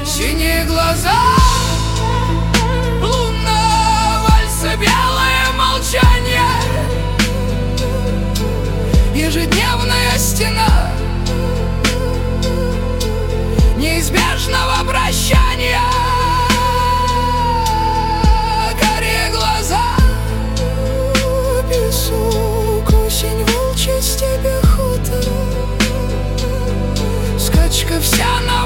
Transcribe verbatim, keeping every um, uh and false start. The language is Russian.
Синие глаза, лунная вальса, белое молчание, ежедневная стена неизбежного прощания. Карие глаза, песок, осень, волчья степь, охота, скачка вся на